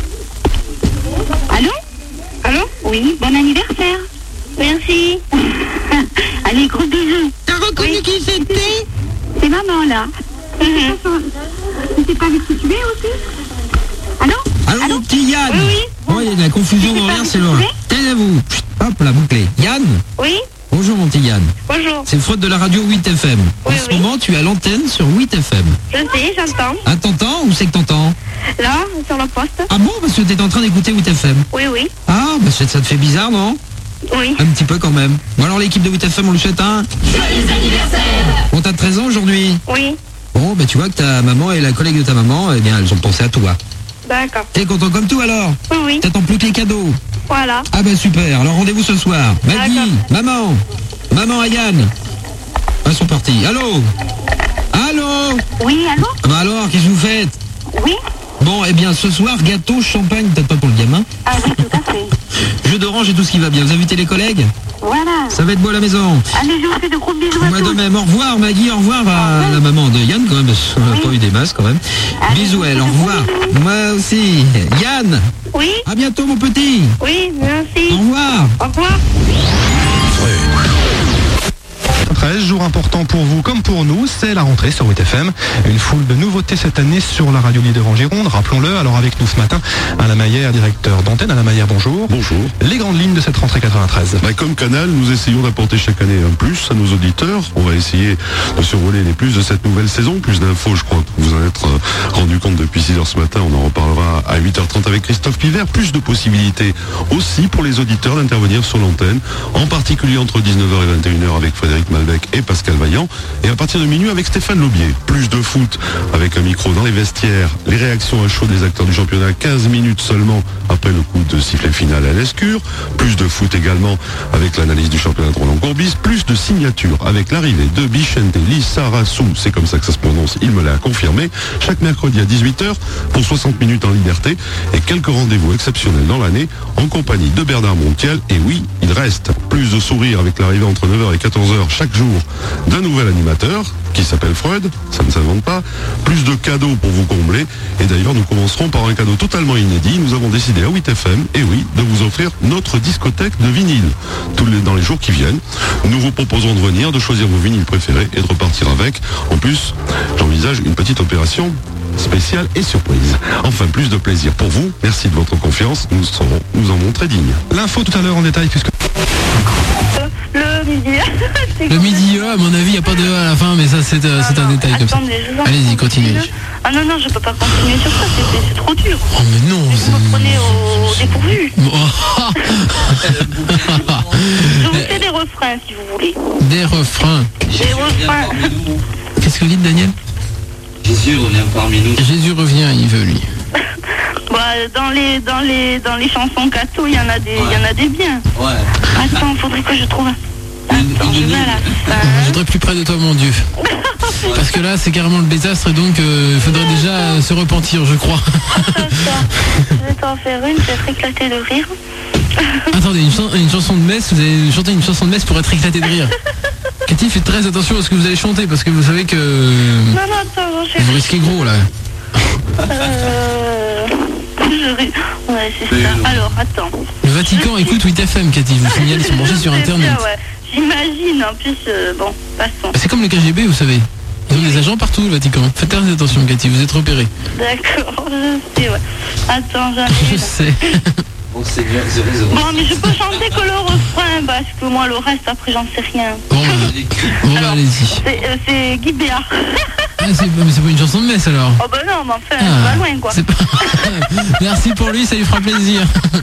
Allô? Allô? Oui, bon anniversaire. Merci. Allez, gros bisous. T'as reconnu oui. qui c'était? C'est maman, là. Mm-hmm. Tu sais pas avec qui tu es aussi? Allô? Allô, Allô mon petit Yann? Oui, oui. Oh, il y a de la confusion dans l'air, c'est loin. Taisez-vous. Hop, la bouclée. Yann? Oui. Bonjour mon petit Yann. Bonjour. C'est Freud de la radio huit F M. Oui, en ce oui. moment, tu es à l'antenne sur huit F M. Je sais, j'entends. Ah, t'entends ou c'est que t'entends? Là, sur le poste. Ah bon? Parce que t'es en train d'écouter huit F M. Oui, oui. Ah, bah ça te fait bizarre, non? Oui. Un petit peu quand même. Bon alors l'équipe de huit F M, on lui souhaite un... Joyeux anniversaire! Bon, t'as treize ans aujourd'hui? Oui. Bon, bah tu vois que ta maman et la collègue de ta maman, eh bien, elles ont pensé à toi. D'accord. T'es content comme tout alors? Oui, oui. T'attends plus que les cadeaux? Voilà. Ah bah super, alors rendez-vous ce soir. Maggie, maman, maman à Yann. Ah, ils sont partis. Allô? Allô? Oui, allô? Ah bah alors, qu'est-ce que vous faites? Oui. Bon, eh bien, ce soir, gâteau, champagne, peut-être pas pour le gamin. Ah oui, tout à fait. Jeu d'orange et tout ce qui va bien. Vous invitez les collègues? Voilà. Ça va être beau à la maison. Allez, je vous fais de gros bisous à Moi tous. de même. Au revoir, Maggie. Au revoir à la maman de Yann, quand même. Parce qu'on n'a pas eu des masses, quand même. Allez, bisous, elle. Au revoir. Moi aussi. Yann. Oui. À bientôt, mon petit. Oui, merci. Au revoir. Au revoir. treize, jour important pour vous comme pour nous, c'est la rentrée sur huit F M. Une foule de nouveautés cette année sur la radio leader en Gironde, rappelons-le. Alors avec nous ce matin, Alain Maillère, directeur d'antenne. Alain Maillère, bonjour. Bonjour. Les grandes lignes de cette rentrée quatre-vingt-treize. Bah, comme Canal, nous essayons d'apporter chaque année un plus à nos auditeurs. On va essayer de survoler les plus de cette nouvelle saison. Plus d'infos, je crois que vous en êtes euh, rendu compte depuis six heures ce matin. On en reparlera à huit heures trente avec Christophe Pivert. Plus de possibilités aussi pour les auditeurs d'intervenir sur l'antenne, en particulier entre dix-neuf heures et vingt et une heures avec Frédéric Malbec et Pascal Vaillant, et à partir de minuit avec Stéphane Laubier. Plus de foot avec un micro dans les vestiaires, les réactions à chaud des acteurs du championnat, quinze minutes seulement après le coup de sifflet final à l'Escure. Plus de foot également avec l'analyse du championnat de Roland Courbis. Plus de signatures avec l'arrivée de Bichente Lissarassou, c'est comme ça que ça se prononce, il me l'a confirmé, chaque mercredi à dix-huit heures pour soixante minutes en liberté, et quelques rendez-vous exceptionnels dans l'année en compagnie de Bernard Montiel. Et oui, il reste plus de sourires avec l'arrivée entre neuf heures et quatorze heures chaque jour d'un nouvel animateur qui s'appelle Freud, ça ne s'invente pas, plus de cadeaux pour vous combler, et d'ailleurs nous commencerons par un cadeau totalement inédit. Nous avons décidé à huit F M, et oui, de vous offrir notre discothèque de vinyle tous les, dans les jours qui viennent. Nous vous proposons de venir, de choisir vos vinyles préférés et de repartir avec. En plus, j'envisage une petite opération spéciale et surprise. Enfin, plus de plaisir pour vous. Merci de votre confiance, nous saurons nous en montrer dignes. L'info tout à l'heure en détail puisque... Le midi. Le midi E, à mon avis, il n'y a pas de E à la fin, mais ça, c'est euh, c'est un détail comme ça. Allez-y, continuez. Ah non, non, je peux pas continuer sur ça, c'est- c'est c'est trop dur. Oh, mais non. Vous me prenez au dépourvu. Oh. Je vous fais des refrains, si vous voulez. Des refrains. Des refrains. Qu'est-ce que vous dites, Daniel? Jésus revient parmi nous. Jésus revient, il veut, lui. Bah, dans les, dans les, dans les chansons catho, il y en a des, il y en a des biens. Ouais. Attends, faudrait que je trouve un. Attends, je vais à la fin. Je voudrais plus près de toi, mon Dieu. Parce que là, c'est carrément le désastre, donc euh, il faudrait déjà euh, se repentir, je crois. Je vais t'en faire une, je vais être éclaté de rire. Attendez, une, chan- une chanson de messe, vous allez chanter une chanson de messe pour être éclaté de rire. Cathy, faites très attention à ce que vous allez chanter, parce que vous savez que Non, non, attends, je vous risquez gros, là. Euh... Je ris. Ouais, c'est ça. Alors, attends. Le Vatican écoute huit F M, Cathy, je vous signale, ils sont branchés sur C'est Internet. ça, ouais. J'imagine, en plus, euh, bon, passons. C'est comme le K G B, vous savez. Ils ont des agents partout, le Vatican. Faites très attention, Cathy, vous êtes repérés. D'accord, je sais, ouais. Attends, j'arrive. Je sais. Bon, c'est bien, zéro, zéro. Bon, mais je peux chanter que le refrain, parce que moi, le reste, après, j'en sais rien. Bon, bah, bon, bah, allez-y. C'est euh, c'est Guy Béard. Ah, c'est mais c'est pas une chanson de messe, alors. Oh, bah non, mais enfin, Ah, c'est pas loin, quoi. c'est pas... Merci pour lui, ça lui fera plaisir.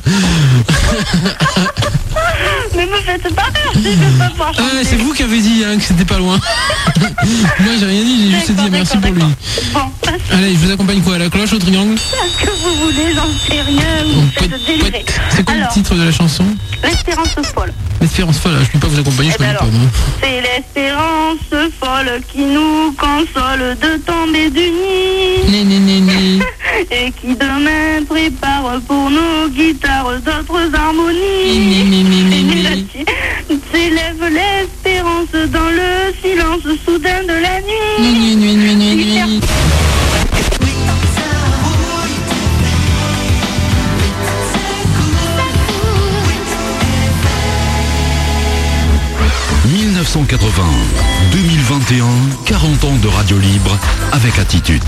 Mais me faites pas rire, si je vais pas pouvoir chanter. Ah, c'est vous qui avez dit hein, que c'était pas loin. Moi, j'ai rien dit, j'ai juste dit merci pour lui. Bon, passe Allez, je vous accompagne quoi? À la cloche, au triangle? ce que vous voulez, j'en sais rien, vous me faites délirer. C'est quoi Alors, le titre de la chanson? L'espérance folle. L'espérance folle, je peux pas vous accompagner, je Eh ben connais pas. alors, moi. c'est l'espérance folle qui nous console de tomber du nid. Né, né, né, né. Et qui demain prépare pour nos guitares d'autres harmonies. Né, né, né, né, Et né. là-dessus, s'élève l'espérance dans le silence soudain de la nuit. Nuit, nuit, nuit, nuit, nuit, nuit. quatre-vingts, deux mille vingt et un, quarante ans de radio libre avec attitude.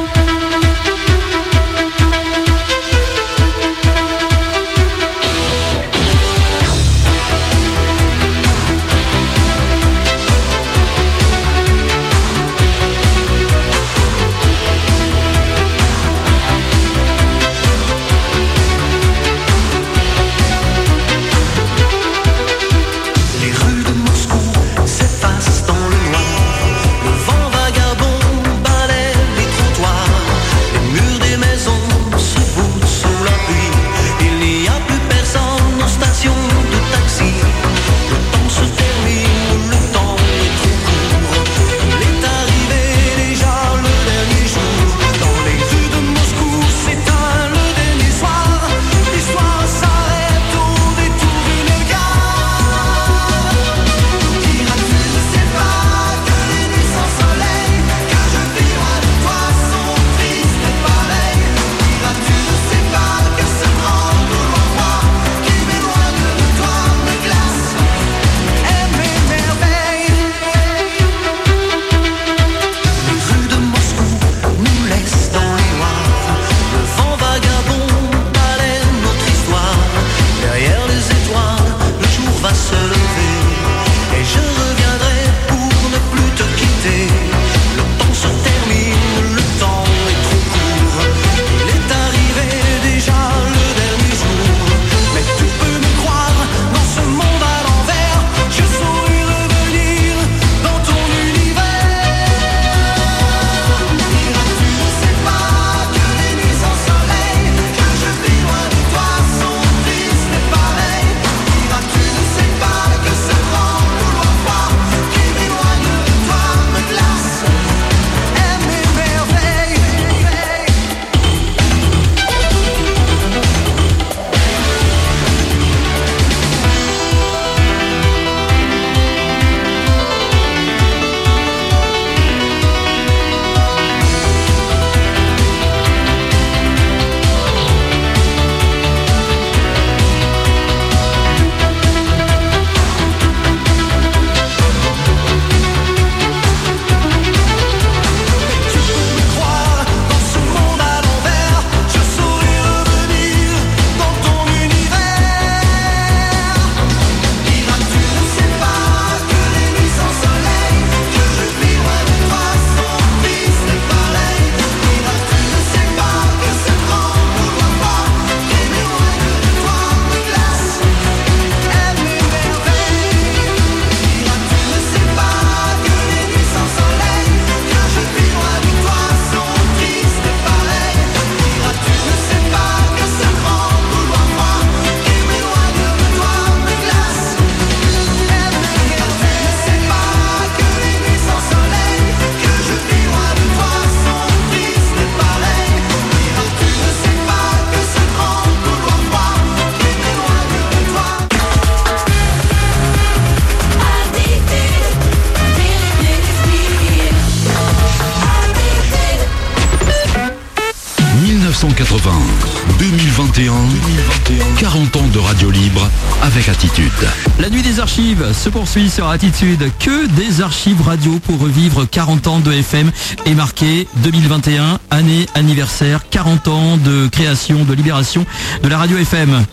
mille neuf cent quatre-vingts, deux mille vingt et un, quarante ans de radio libre avec attitude. La nuit des archives se poursuit sur Attitude. Que des archives radio pour revivre quarante ans de F M et marqué deux mille vingt et un, année anniversaire, quarante ans de création, de libération de la radio F M.